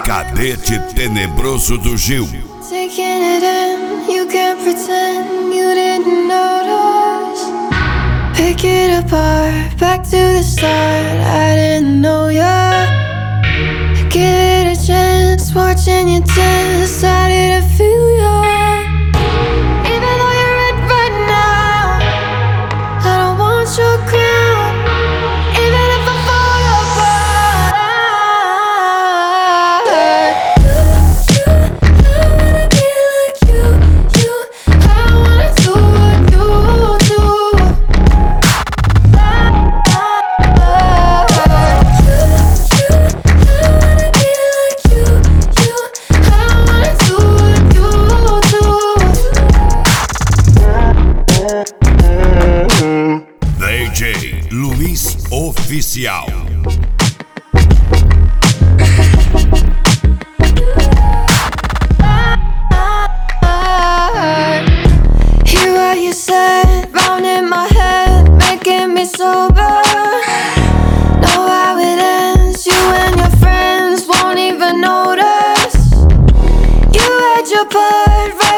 Cadete Tenebroso do Gil. Taking it in, you can't pretend you didn't notice. Pick it apart, back to the start. I didn't know ya. Give it a chance, watching you dance. I didn't feel ya. Even though you're red right now, I don't want your crown. Even if I fall apart, I wanna be like you. I wanna do what you do. I wanna be like you. I wanna do what you do. DJ Luiz Oficial. Hear what you said, round in my head, making me sober. Know how it ends, you and your friends won't even notice. You had your part right